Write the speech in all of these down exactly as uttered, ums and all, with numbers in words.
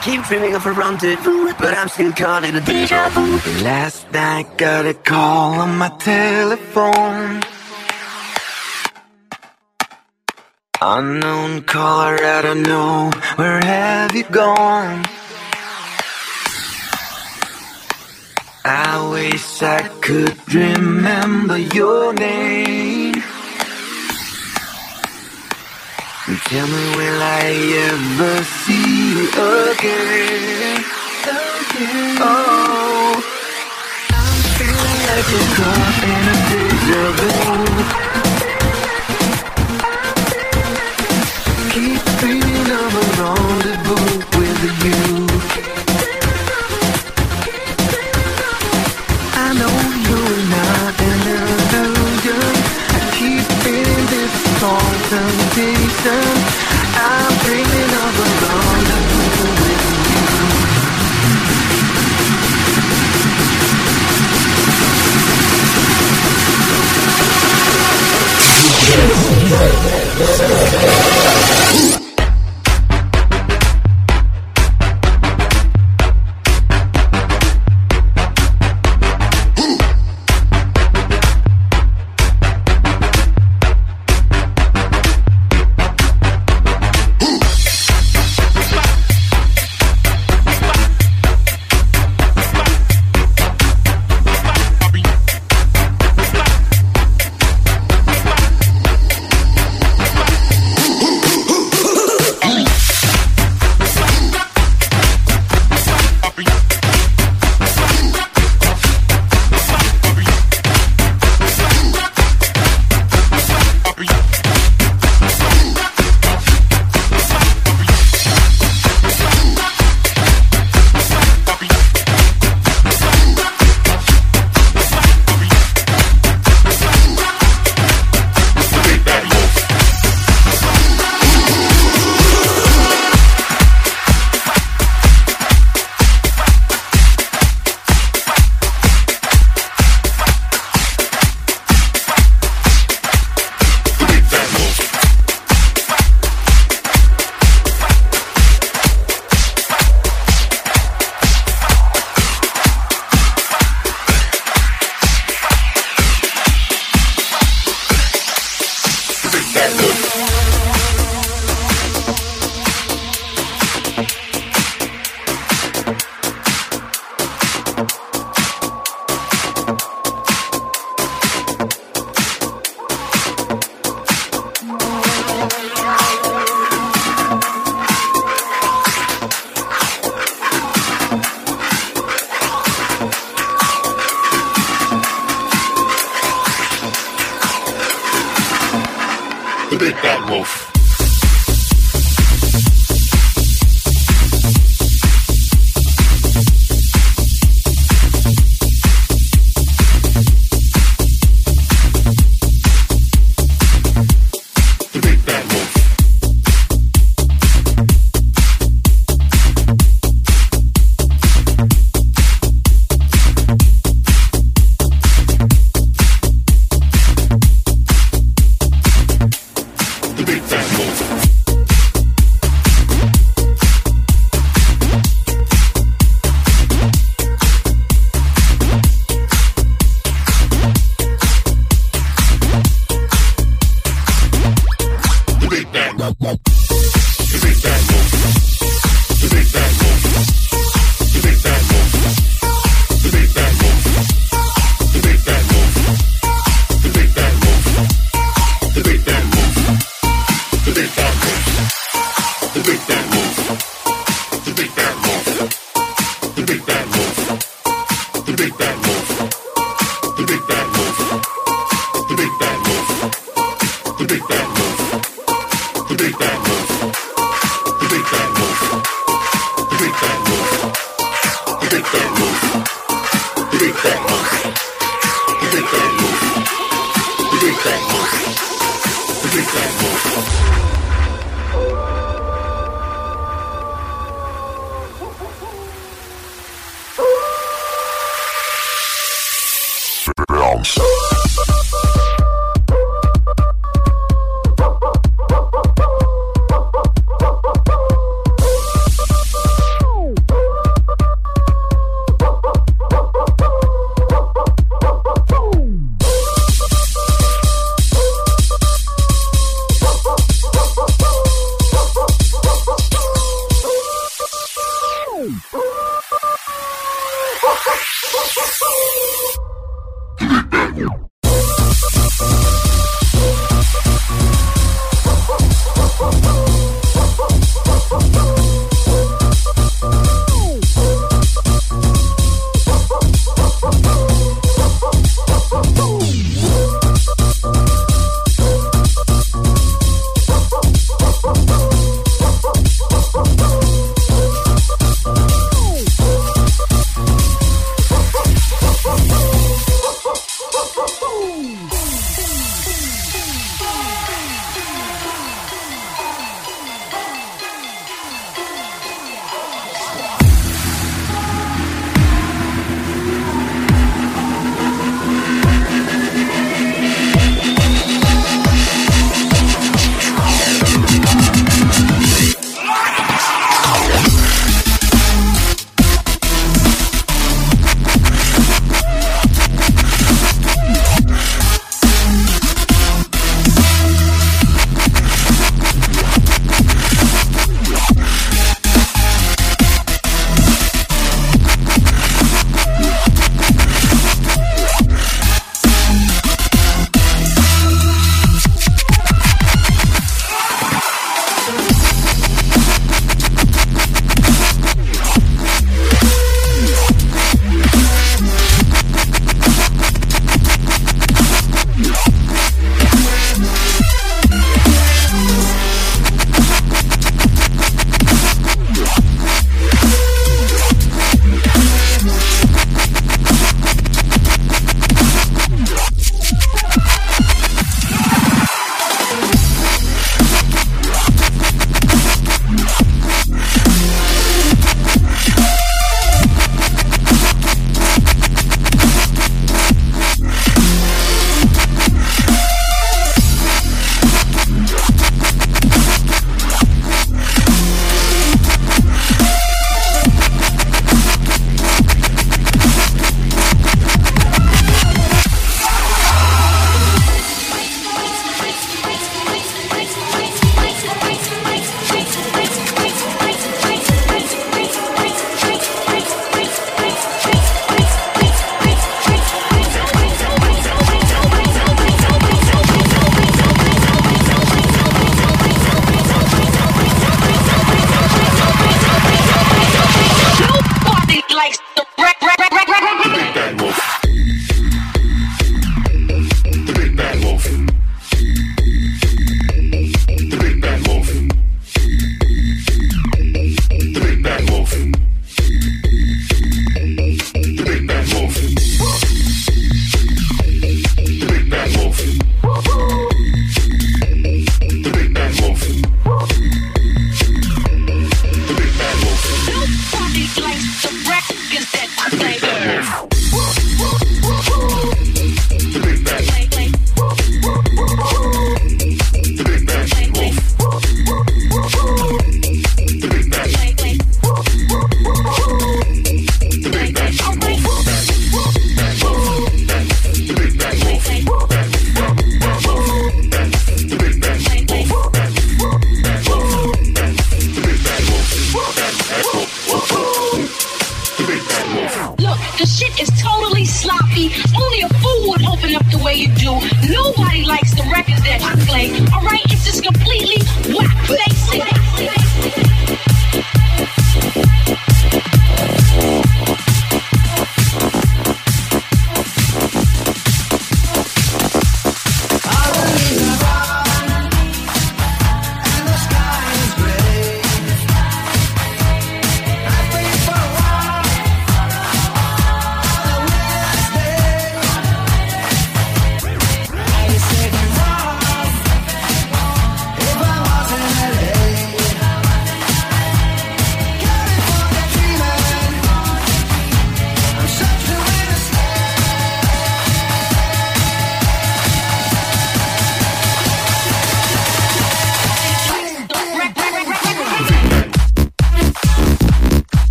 keep dreaming of a rendezvous, but I'm still caught in a deja vu. Last night got a call on my telephone. Unknown caller, I don't know, where have you gone? I wish I could remember your name. Tell me, will I ever see you again? Again. Oh, I'm feeling like a caught in a deja vu. Keep dreaming of a rendezvous with you. I know you're not an illusion. I keep feeling this strong temptation. I'm dreaming of a rendezvous with you.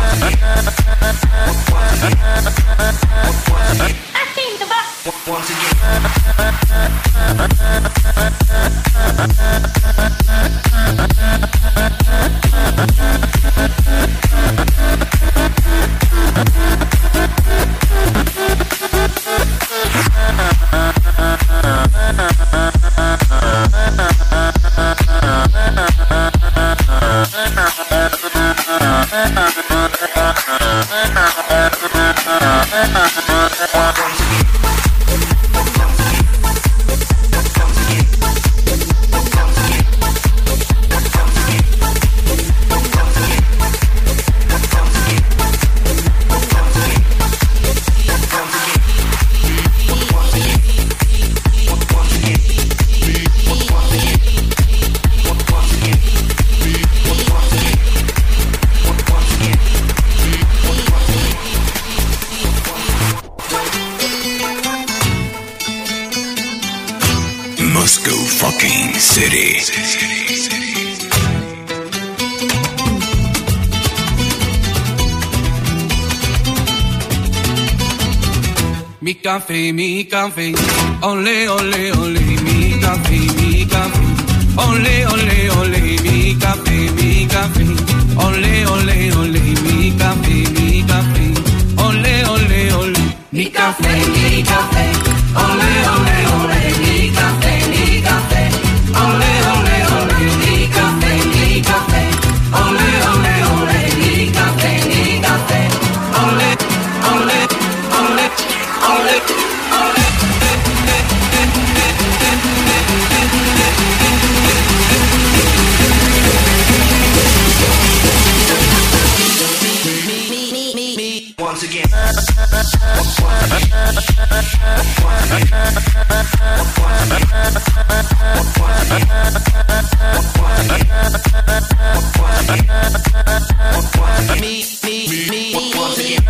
Mi café, mi café, ole, ole, ole, mi café, mi café, ole, ole, ole, mi café, mi café, ole, ole, ole, mi café, mi café, ole, ole, ole, mi café, mi café, ole, ole, ole, mi café, mi café, ole, ole, ole, mi café, mi café, ole, ole, ole, mi café, mi café, ole, ole, ole. Ole, ole. Once again. Me, me, me, once again.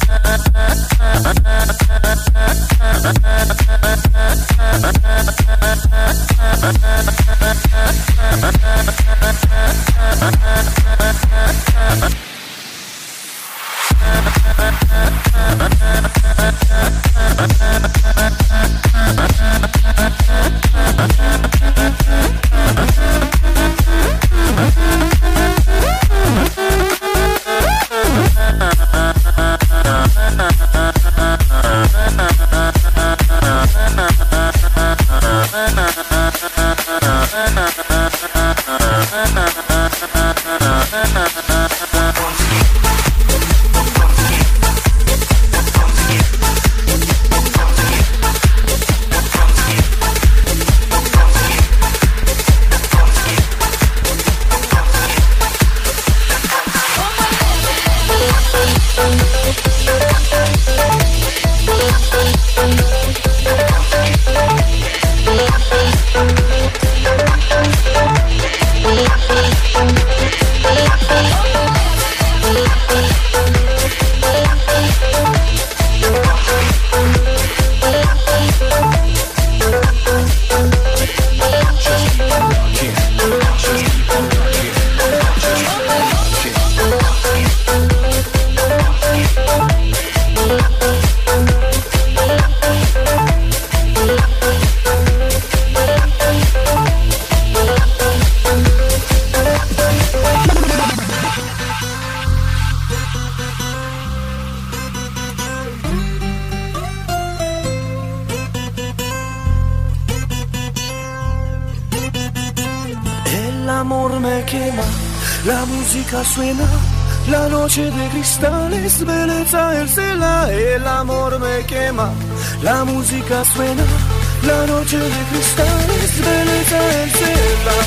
La música suena, la noche de cristales, belleza el cela, el amor me quema. La música suena, la noche de cristales, belleza el cela.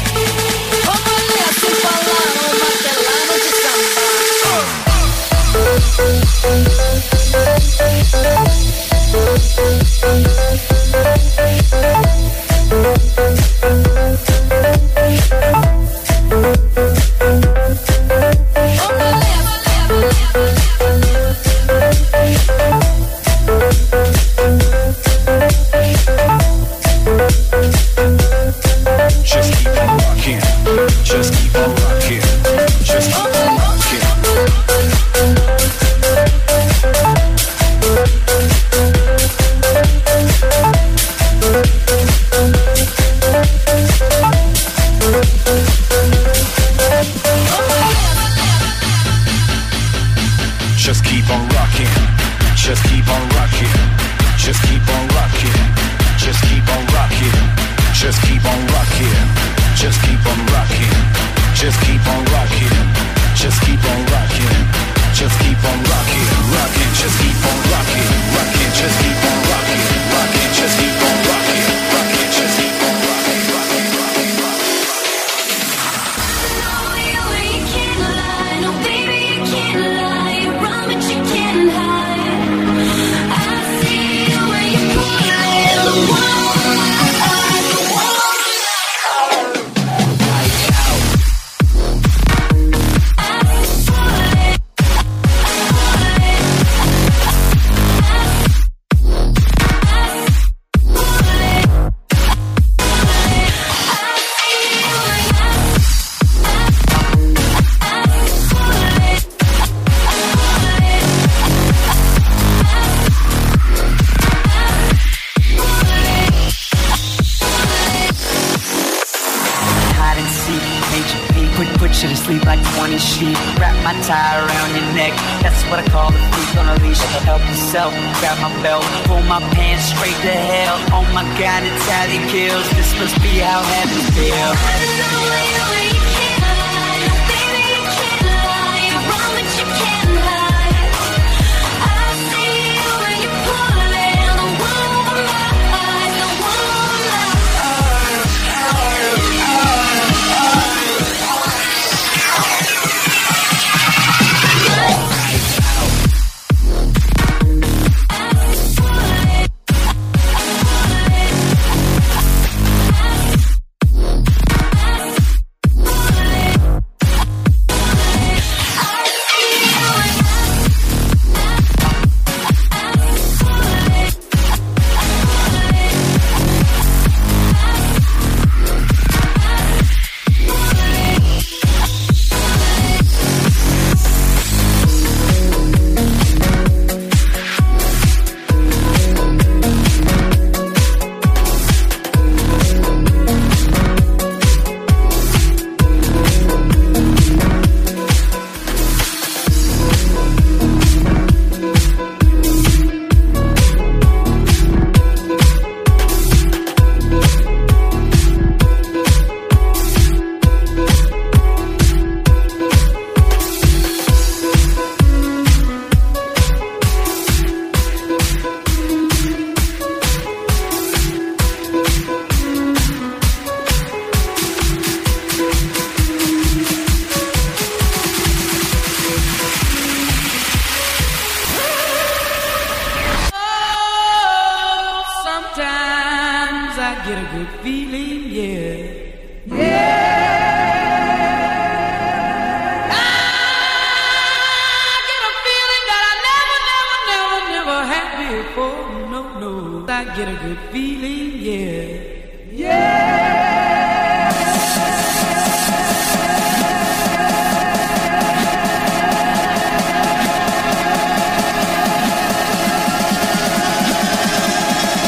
Ómale a su palabra, martelano de Just keep on rocking, just keep on rocking, just keep on rocking. Just keep on rocking. Just keep on rocking. Just keep on rocking. Just keep on rocking. Just keep on rocking. Just keep on rocking. Just keep on rocking. Just keep on rocking. Just keep on rocking. Rocking. Just keep on rocking. Rocking. Just keep on rocking. Rocking. Just keep on rocking. Rocking. Just keep on rocking. Rocking. Rocking. Rocking. Sleep like twenty sheep. Wrap my tie around your neck. That's what I call the freak on a leash. Help yourself. Grab my belt. Pull my pants straight to hell. Oh my God, it's how they kills. This must be how heaven feels.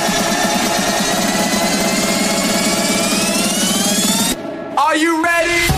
Are you ready?